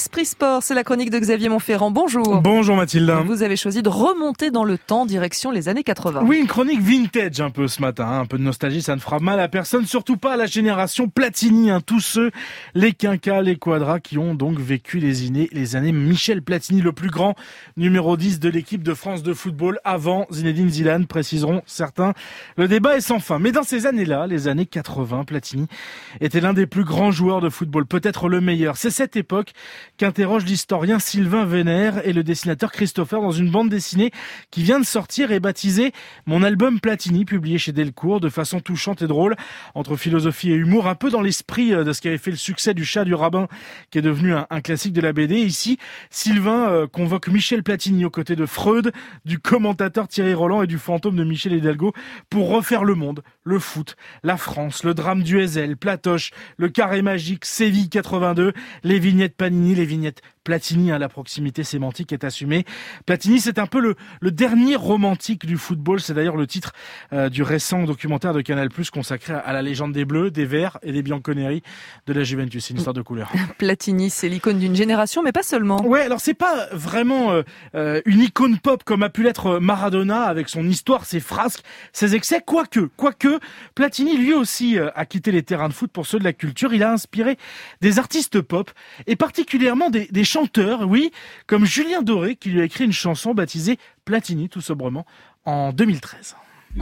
l'Esprit Sport, c'est la chronique de Xavier Montferrand. Bonjour. Bonjour Mathilde. Vous avez choisi de remonter dans le temps, direction les années 80. Oui, une chronique vintage un peu ce matin. Un peu de nostalgie, ça ne fera mal à personne, surtout pas à la génération Platini. Tous ceux, les quinquas, les quadras, qui ont donc vécu les années Michel Platini, le plus grand numéro 10 de l'équipe de France de football avant Zinedine Zidane, préciseront certains. Le débat est sans fin. Mais dans ces années-là, les années 80, Platini était l'un des plus grands joueurs de football, peut-être le meilleur. C'est cette époque qu'interroge l'historien Sylvain Vénère et le dessinateur Christopher dans une bande dessinée qui vient de sortir et baptisée Mon album Platini, publié chez Delcourt de façon touchante et drôle, entre philosophie et humour, un peu dans l'esprit de ce qui avait fait le succès du Chat du rabbin, qui est devenu un classique de la BD. Ici, Sylvain convoque Michel Platini aux côtés de Freud, du commentateur Thierry Roland et du fantôme de Michel Hidalgo pour refaire le monde, le foot, la France, le drame du Heysel, Platoche, le carré magique, Séville 82, les vignettes Panini, les vignettes Platini, la proximité sémantique est assumée. Platini, c'est un peu le dernier romantique du football. C'est d'ailleurs le titre du récent documentaire de Canal+, consacré à la légende des Bleus, des Verts et des Bianconeri de la Juventus. C'est une histoire de couleur. Platini, c'est l'icône d'une génération, mais pas seulement. Ouais, alors c'est pas vraiment une icône pop comme a pu l'être Maradona avec son histoire, ses frasques, ses excès. Quoique, Platini lui aussi a quitté les terrains de foot pour ceux de la culture. Il a inspiré des artistes pop et particulièrement des chanteurs, oui, comme Julien Doré qui lui a écrit une chanson baptisée Platini tout sobrement en 2013.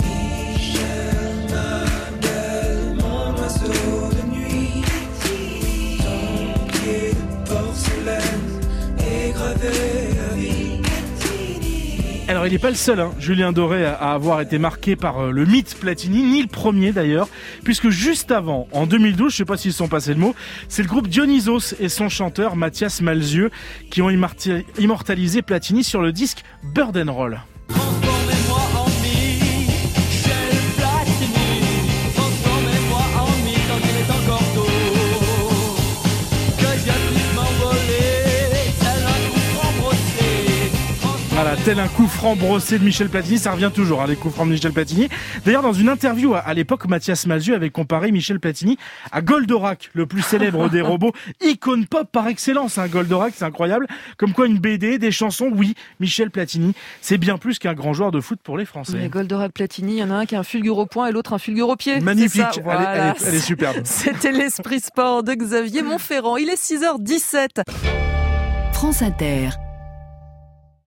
Alors il n'est pas le seul, Julien Doré, à avoir été marqué par le mythe Platini, ni le premier d'ailleurs, puisque juste avant, en 2012, je ne sais pas s'ils sont passés le mot, c'est le groupe Dionysos et son chanteur Mathias Malzieu qui ont immortalisé Platini sur le disque Bird and Roll. Voilà, tel un coup franc brossé de Michel Platini, ça revient toujours, les coups francs de Michel Platini. D'ailleurs, dans une interview à l'époque, Mathias Malzieu avait comparé Michel Platini à Goldorak, le plus célèbre des robots, icône pop par excellence. Goldorak, c'est incroyable. Comme quoi une BD, des chansons, oui, Michel Platini, c'est bien plus qu'un grand joueur de foot pour les Français. Mais Goldorak, Platini, il y en a un qui a un fulgure au poing et l'autre un fulgure au pied. Magnifique, c'est ça, voilà. elle est superbe. C'était l'Esprit Sport de Xavier Montferrand. Il est 6h17. France Inter.